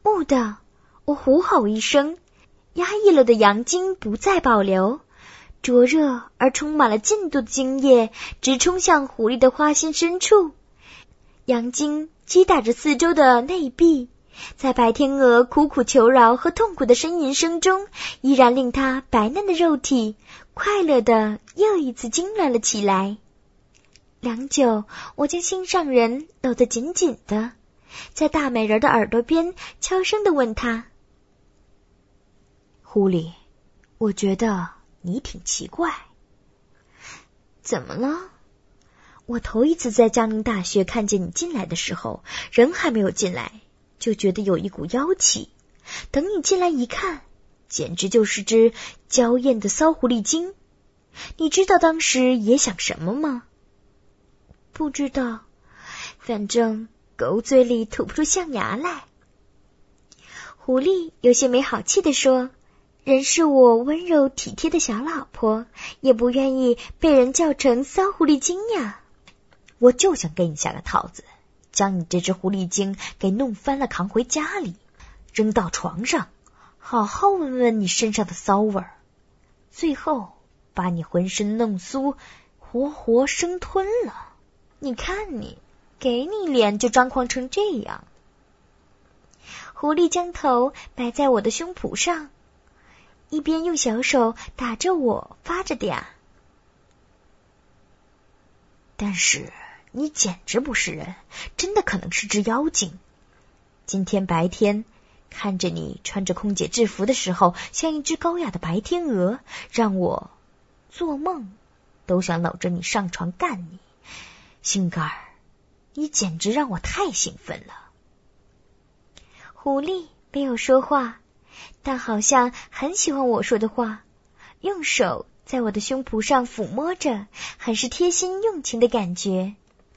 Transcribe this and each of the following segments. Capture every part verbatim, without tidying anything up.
蓦地，我呼吼一声，压抑了的阳精不再保留，灼热而充满了劲度的精液直冲向狐狸的花心深处。阳精击打着四周的内壁，在白天鹅苦苦求饶和痛苦的呻吟声中，依然令它白嫩的肉体快乐地又一次痉挛了起来。良久，我将心上人搂得紧紧的，在大美人的耳朵边悄声地问她： 狐狸，我觉得你挺奇怪。 怎么了？我头一次在江宁大学看见你进来的时候，人还没有进来，就觉得有一股妖气。等你进来一看，简直就是只娇艳的骚狐狸精。你知道当时也想什么吗？不知道，反正狗嘴里吐不出象牙来。狐狸有些没好气地说，人是我温柔体贴的小老婆，也不愿意被人叫成骚狐狸精呀。 我就想给你下个套子，将你这只狐狸精给弄翻了，扛回家里，扔到床上，好好闻闻你身上的骚味儿，最后把你浑身弄酥，活活生吞了。 你看你，给你脸就张狂成这样。狐狸将头摆在我的胸脯上，一边用小手打着我发着嗲。 但是你简直不是人，真的可能是只妖精。今天白天看着你穿着空姐制服的时候，像一只高雅的白天鹅，让我做梦都想搂着你上床干你。心肝儿，你简直让我太兴奋了。 狐狸没有说话，但好像很喜欢我说的话，用手在我的胸脯上抚摸着，很是贴心用情的感觉。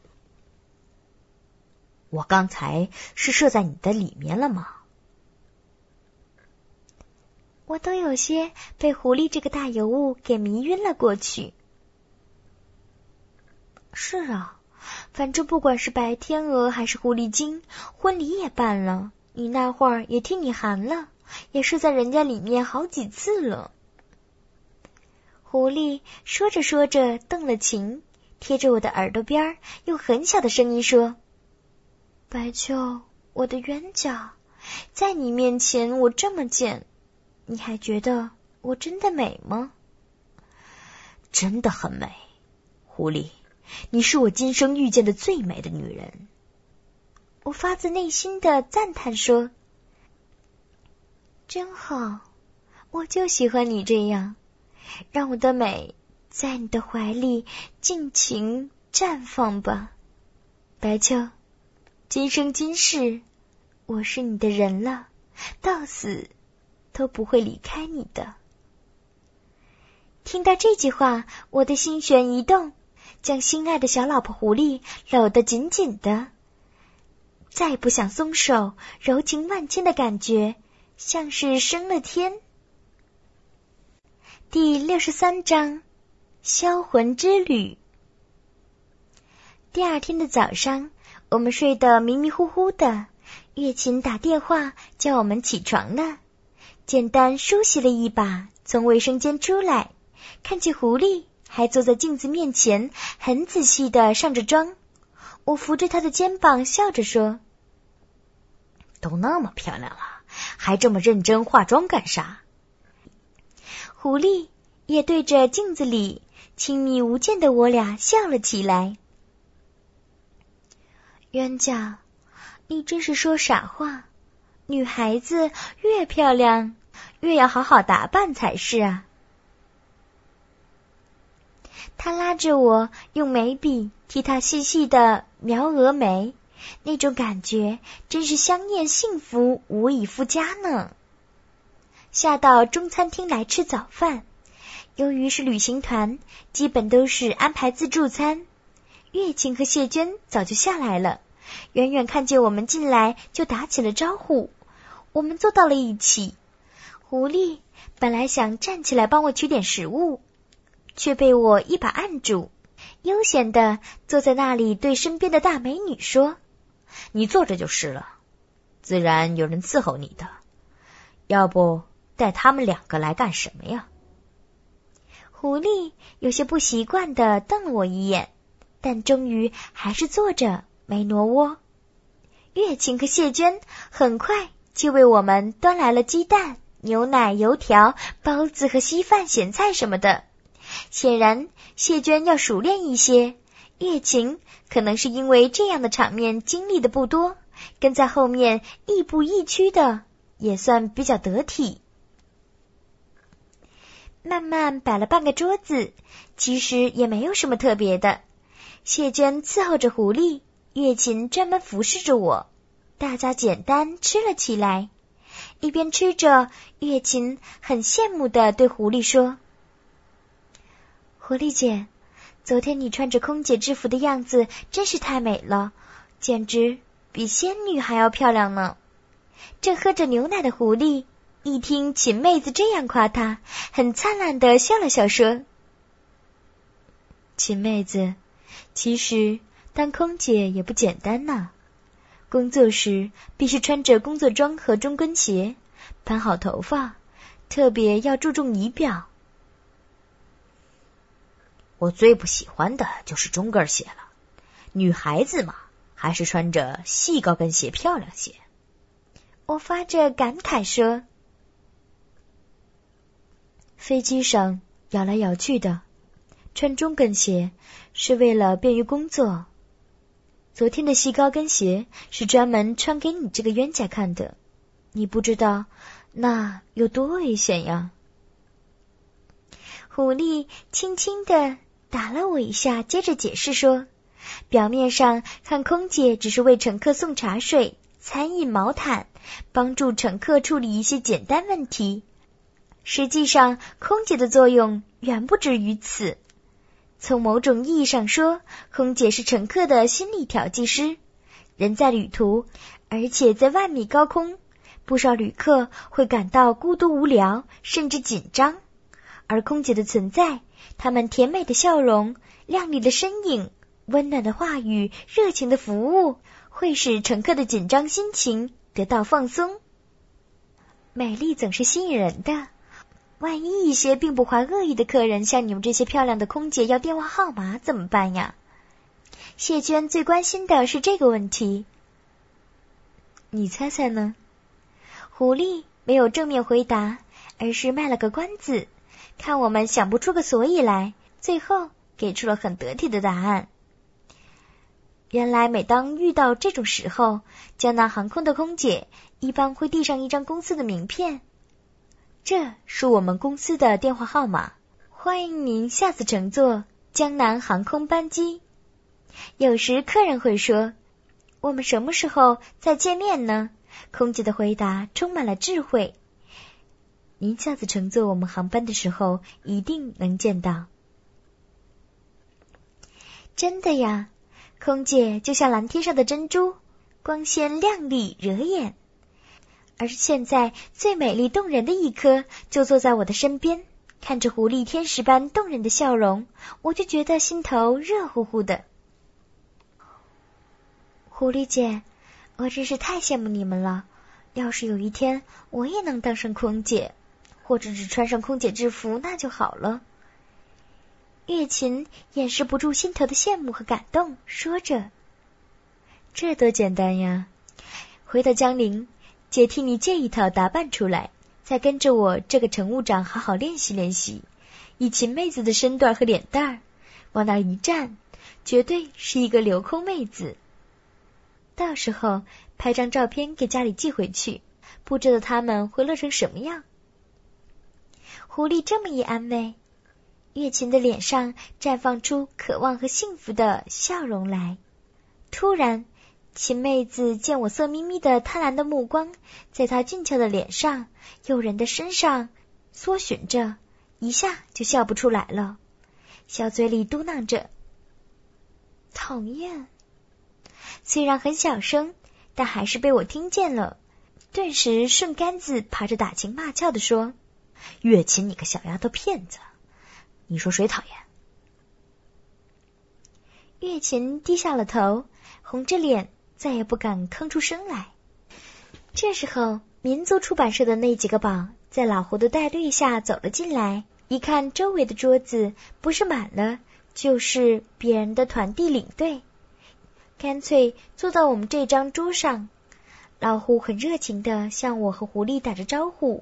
我刚才是射在你的里面了吗？ 我都有些被狐狸这个大尤物给迷晕了过去。是啊，反正不管是白天鹅还是狐狸精，婚礼也办了，你那会儿也替你含了，也是在人家里面好几次了。狐狸说着说着动了情，贴着我的耳朵边，用很小的声音说：白秋，我的冤家，在你面前我这么贱，你还觉得我真的美吗？ 真的很美，狐狸，你是我今生遇见的最美的女人。 我发自内心的赞叹说：真好，我就喜欢你这样，让我的美在你的怀里尽情绽放吧。白秋，今生今世，我是你的人了，到死都不会离开你的。听到这句话，我的心弦一动，将心爱的小老婆狐狸搂得紧紧的，再不想松手，柔情万千的感觉像是升了天。第六十三章，销魂之旅。第二天的早上，我们睡得迷迷糊糊的，月琴打电话叫我们起床了。简单梳洗了一把，从卫生间出来，看见狐狸还坐在镜子面前，很仔细地上着妆。我扶着她的肩膀笑着说： 都那么漂亮了，还这么认真化妆干啥？ 狐狸也对着镜子里亲密无间的我俩笑了起来。冤家，你真是说傻话，女孩子越漂亮越要好好打扮才是啊。他拉着我用眉笔替他细细的描额眉，那种感觉真是香艳幸福，无以复加呢。下到中餐厅来吃早饭，由于是旅行团，基本都是安排自助餐。月琴和谢娟早就下来了，远远看见我们进来就打起了招呼，我们坐到了一起。狐狸本来想站起来帮我取点食物，却被我一把按住，悠闲地坐在那里，对身边的大美女说：你坐着就是了， 自然有人伺候你的。要不带他们两个来干什么呀？ 狐狸有些不习惯地瞪了我一眼，但终于还是坐着没挪窝。月琴和谢娟很快就为我们端来了鸡蛋、牛奶、油条、包子和稀饭、咸菜什么的。显然谢娟要熟练一些，月琴可能是因为这样的场面经历的不多，跟在后面亦步亦趋的也算比较得体。慢慢摆了半个桌子，其实也没有什么特别的。谢娟伺候着狐狸，月琴专门服侍着我，大家简单吃了起来。一边吃着，月琴很羡慕地对狐狸说：狐狸姐，昨天你穿着空姐制服的样子真是太美了，简直比仙女还要漂亮呢。正喝着牛奶的狐狸一听秦妹子这样夸她，很灿烂地笑了笑说： 秦妹子，其实当空姐也不简单呐。工作时必须穿着工作装和中跟鞋，盘好头发，特别要注重仪表。我最不喜欢的就是中跟鞋了，女孩子嘛，还是穿着细高跟鞋漂亮些。 我发着感慨说。 飞机上摇来摇去的，穿中跟鞋是为了便于工作。昨天的细高跟鞋是专门穿给你这个冤家看的，你不知道那有多危险呀。 狐狸轻轻地打了我一下，接着解释说，表面上看空姐只是为乘客送茶水、餐饮、毛毯，帮助乘客处理一些简单问题，实际上空姐的作用远不止于此。从某种意义上说，空姐是乘客的心理调剂师。人在旅途，而且在万米高空，不少旅客会感到孤独无聊，甚至紧张。而空姐的存在，她们甜美的笑容、亮丽的身影、温暖的话语、热情的服务，会使乘客的紧张心情得到放松。美丽总是吸引人的，万一一些并不怀恶意的客人向你们这些漂亮的空姐要电话号码怎么办呀？谢娟最关心的是这个问题。 你猜猜呢？ 狐狸没有正面回答，而是卖了个关子，看我们想不出个所以来，最后给出了很得体的答案。原来每当遇到这种时候，江南航空的空姐一般会递上一张公司的名片，这是我们公司的电话号码，欢迎您下次乘坐江南航空班机。有时客人会说，我们什么时候再见面呢？空姐的回答充满了智慧， 您下次乘坐我们航班的时候一定能见到。 真的呀，空姐就像蓝天上的珍珠，光鲜亮丽惹眼。而现在最美丽动人的一颗就坐在我的身边，看着狐狸天使般动人的笑容，我就觉得心头热乎乎的。狐狸姐，我真是太羡慕你们了，要是有一天我也能当上空姐，或者只穿上空姐制服那就好了。月琴掩饰不住心头的羡慕和感动，说着， 这多简单呀，回到江陵，姐替你借一套打扮出来，再跟着我这个乘务长好好练习练习，以秦妹子的身段和脸蛋儿，往那一站，绝对是一个留空妹子。到时候拍张照片给家里寄回去，不知道他们会乐成什么样。 狐狸这么一安慰，月琴的脸上绽放出渴望和幸福的笑容来。突然，秦妹子见我色眯眯的贪婪的目光在她俊俏的脸上、诱人的身上搜寻着，一下就笑不出来了，小嘴里嘟囔着讨厌。虽然很小声，但还是被我听见了，顿时顺杆子爬着打情骂俏地说， 月琴你个小丫头骗子，你说谁讨厌？ 月琴低下了头，红着脸，再也不敢吭出声来。 这时候，民族出版社的那几个宝在老胡的带队下走了进来，一看周围的桌子不是满了，就是别人的团地领队，干脆坐到我们这张桌上。老胡很热情地向我和狐狸打着招呼：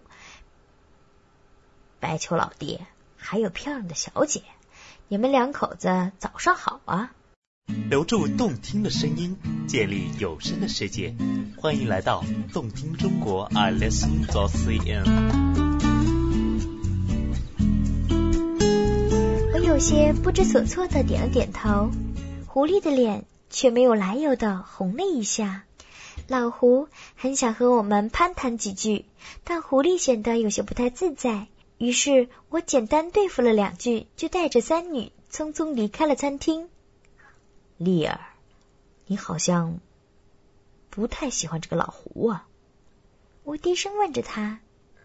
白球老弟，还有漂亮的小姐，你们两口子早上好啊！ 留住动听的声音，建立有声的世界，欢迎来到动听中国 I listen dot C N。 我有些不知所措地点了点头，狐狸的脸却没有来由地红了一下。老胡很想和我们攀谈几句，但狐狸显得有些不太自在，于是我简单对付了两句，就带着三女匆匆离开了餐厅。 丽儿，你好像不太喜欢这个老胡啊。 我低声问着他，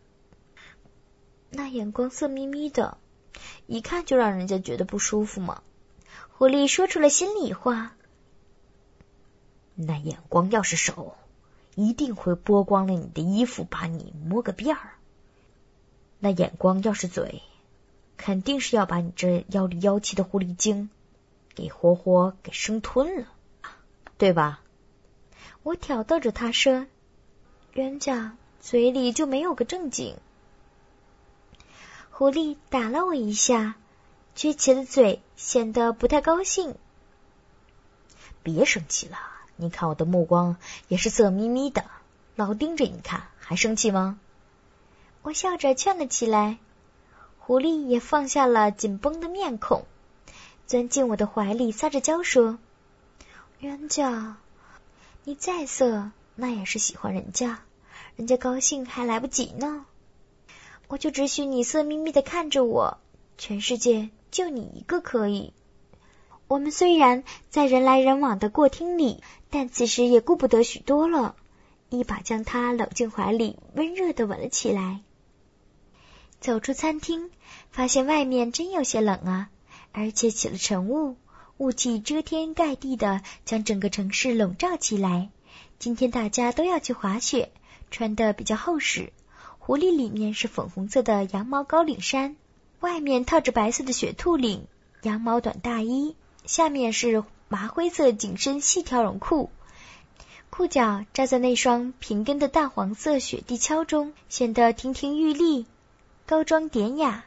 那眼光色眯眯的，一看就让人家觉得不舒服嘛。 狐狸说出了心里话， 那眼光要是手，一定会剥光了你的衣服，把你摸个遍儿。那眼光要是嘴，肯定是要把你这妖里妖气的狐狸精给活活给生吞了，对吧？ 我挑逗着他说，人家嘴里就没有个正经。狐狸打了我一下，撅起了嘴，显得不太高兴。 别生气了，你看我的目光也是色眯眯的，老盯着你看，还生气吗？ 我笑着劝了起来，狐狸也放下了紧绷的面孔，钻进我的怀里撒着娇说，人家你再色那也是喜欢人家，人家高兴还来不及呢，我就只许你色眯眯的看着我，全世界就你一个可以。我们虽然在人来人往的过厅里，但此时也顾不得许多了，一把将他搂进怀里，温热地吻了起来。走出餐厅，发现外面真有些冷啊，而且起了晨雾，雾气遮天盖地的将整个城市笼罩起来。今天大家都要去滑雪，穿得比较厚实，狐狸里面是粉红色的羊毛高领衫，外面套着白色的雪兔领，羊毛短大衣，下面是麻灰色紧身细条绒裤，裤脚扎在那双平跟的淡黄色雪地橇中，显得亭亭玉立，高庄典雅。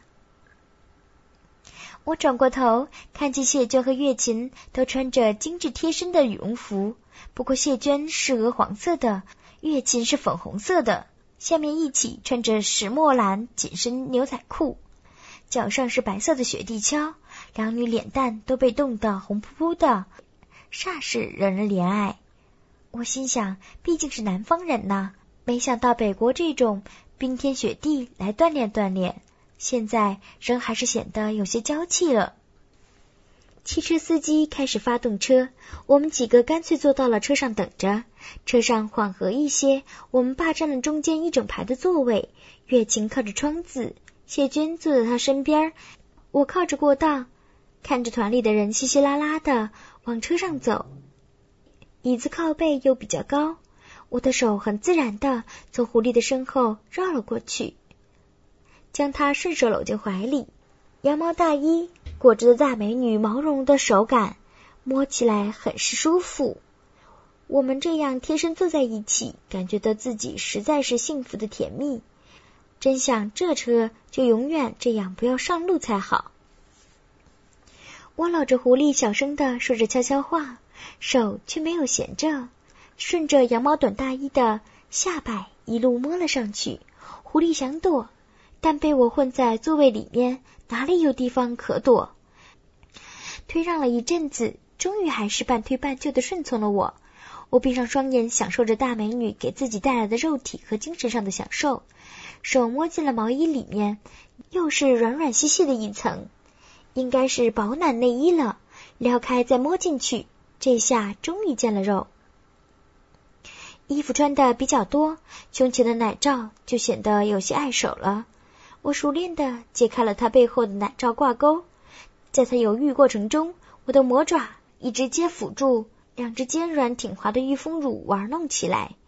我转过头，看见谢娟和月琴都穿着精致贴身的羽绒服，不过谢娟是鹅黄色的，月琴是粉红色的，下面一起穿着石墨蓝紧身牛仔裤，脚上是白色的雪地橇，两女脸蛋都被冻得红扑扑的，煞是惹人怜爱。我心想，毕竟是南方人呐，没想到北国这种冰天雪地来锻炼锻炼，现在人还是显得有些娇气了。汽车司机开始发动车，我们几个干脆坐到了车上等着。车上缓和一些，我们霸占了中间一整排的座位，月琴靠着窗子，谢娟坐在他身边，我靠着过道，看着团里的人稀稀拉拉的往车上走。椅子靠背又比较高，我的手很自然地从狐狸的身后绕了过去，将他顺手搂进怀里。羊毛大衣裹着的大美女毛茸茸的手感，摸起来很是舒服。我们这样贴身坐在一起，感觉到自己实在是幸福的甜蜜，真想这车就永远这样不要上路才好。我搂着狐狸小声地说着悄悄话，手却没有闲着，顺着羊毛短大衣的下摆一路摸了上去。狐狸想躲，但被我混在座位里面，哪里有地方可躲？推让了一阵子，终于还是半推半就的顺从了我。我闭上双眼，享受着大美女给自己带来的肉体和精神上的享受，手摸进了毛衣里面，又是软软细细的一层，应该是保暖内衣了，撩开再摸进去，这下终于见了肉。衣服穿的比较多，胸前的奶罩就显得有些碍手了。我熟练地解开了他背后的奶罩挂钩，在他犹豫过程中，我的魔爪一直接辅助两只坚软挺滑的玉峰乳玩弄起来。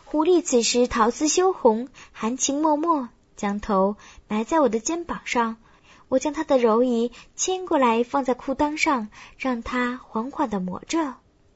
狐狸此时桃丝羞红，含情脉脉，将头埋在我的肩膀上。我将她的柔仪牵过来放在裤裆上，让她缓缓地磨着。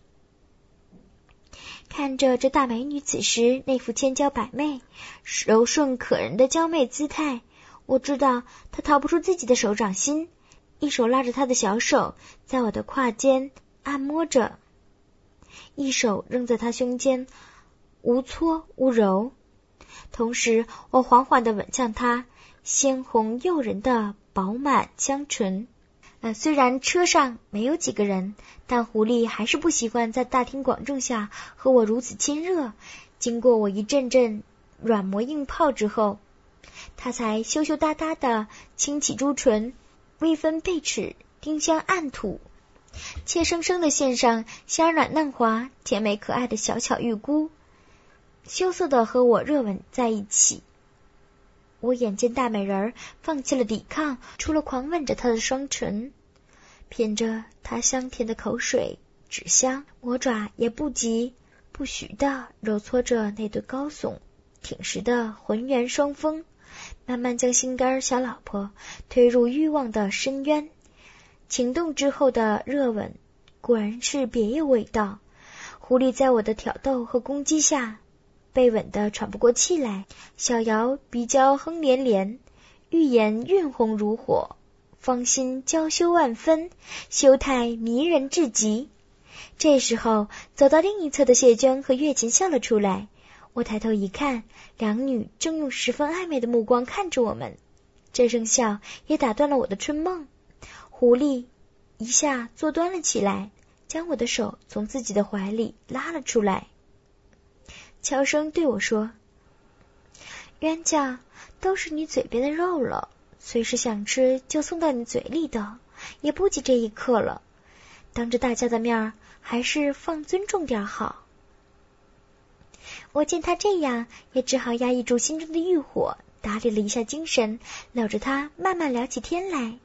看着这大美女此时那副千娇百媚、柔顺可人的娇媚姿态，我知道她逃不出自己的手掌心，一手拉着她的小手，在我的胯间按摩着，一手扔在她胸间，无搓无揉。同时我缓缓地吻向她鲜红诱人的饱满香唇。呃，虽然车上没有几个人，但狐狸还是不习惯在大庭广众下和我如此亲热。经过我一阵阵软磨硬泡之后，他才羞羞答答地轻启朱唇，微分贝齿，丁香暗吐，怯生生地献上香软嫩滑、甜美可爱的小巧玉菇，羞涩地和我热吻在一起。我眼见大美人儿放弃了抵抗，除了狂吻着她的双唇，品着她香甜的口水纸香，魔爪也不急不徐地揉搓着那对高耸挺实的浑圆双峰，慢慢将心肝小老婆推入欲望的深渊。情动之后的热吻果然是别有味道。狐狸在我的挑逗和攻击下被吻得喘不过气来，小摇鼻娇哼连连，欲言晕红如火，芳心娇羞万分，羞态迷人至极。这时候走到另一侧的谢娟和月琴笑了出来，我抬头一看，两女正用十分暧昧的目光看着我们，这声笑也打断了我的春梦。狐狸一下坐端了起来，将我的手从自己的怀里拉了出来，悄声对我说：冤家都是你嘴边的肉了，随时想吃就送到你嘴里的，也不急这一刻了，当着大家的面还是放尊重点好。我见他这样，也只好压抑住心中的欲火，打理了一下精神，搂着他慢慢聊起天来。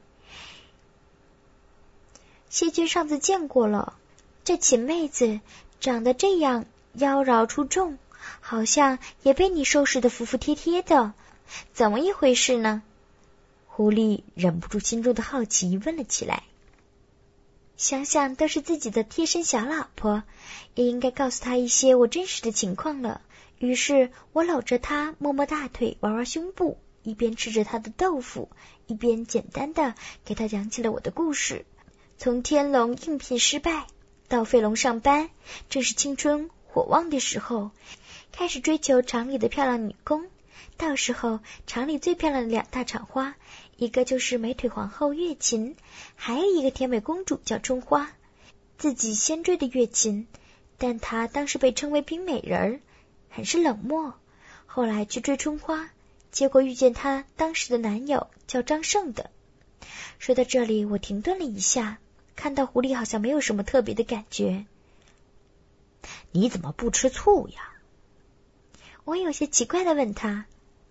谢君上次见过了，这秦妹子长得这样妖娆出众，好像也被你收拾得服服帖帖的，怎么一回事呢？狐狸忍不住心中的好奇问了起来。想想都是自己的贴身小老婆，也应该告诉她一些我真实的情况了。于是我搂着她摸摸大腿，玩玩胸部，一边吃着她的豆腐，一边简单的给她讲起了我的故事。从天龙应聘失败到飞龙上班，正是青春火旺的时候，开始追求厂里的漂亮女工。到时候厂里最漂亮的两大厂花，一个就是美腿皇后月琴，还有一个甜美公主叫春花。自己先追的月琴，但她当时被称为冰美人，很是冷漠。后来去追春花，结果遇见她当时的男友叫张胜的。说到这里我停顿了一下，看到狐狸好像没有什么特别的感觉。 你怎么不吃醋呀？ 我有些奇怪地问他。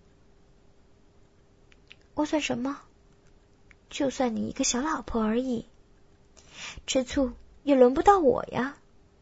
我算什么？就算你一个小老婆而已，吃醋也轮不到我呀。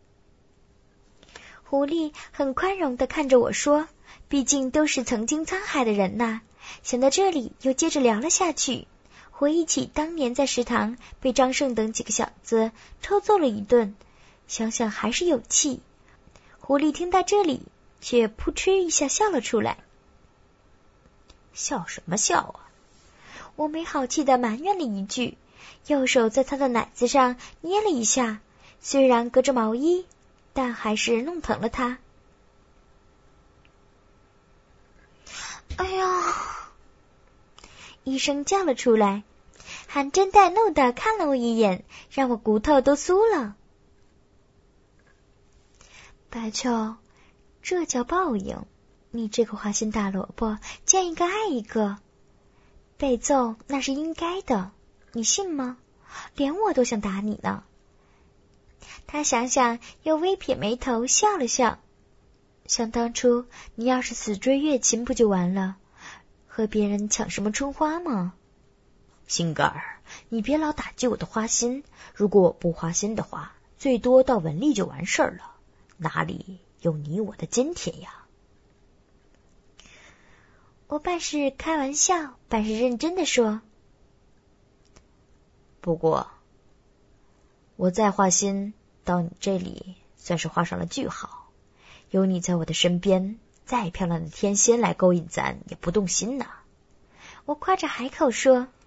狐狸很宽容地看着我说，毕竟都是曾经沧海的人呐。想到这里又接着聊了下去，回忆起当年在食堂被张胜等几个小子抽揍了一顿，想想还是有气。狐狸听到这里却扑哧一下笑了出来。 笑什么笑啊？ 我没好气地埋怨了一句，右手在他的奶子上捏了一下，虽然隔着毛衣，但还是弄疼了他。哎呀！一声叫了出来，含嗔带怒地看了我一眼，让我骨头都酥了。白秋，这叫报应，你这个花心大萝卜，见一个爱一个。被揍那是应该的，你信吗？连我都想打你呢。他想想，又微撇眉头笑了笑。想当初你要是死追月琴不就完了，和别人抢什么春花吗？ 心肝儿，你别老打击我的花心，如果我不花心的话，最多到文丽就完事儿了，哪里有你我的今天呀？ 我半是开玩笑，半是认真的说。 不过，我再画心到你这里，算是画上了句号。有你在我的身边，再漂亮的天仙来勾引咱，也不动心呐。 我夸着海口说。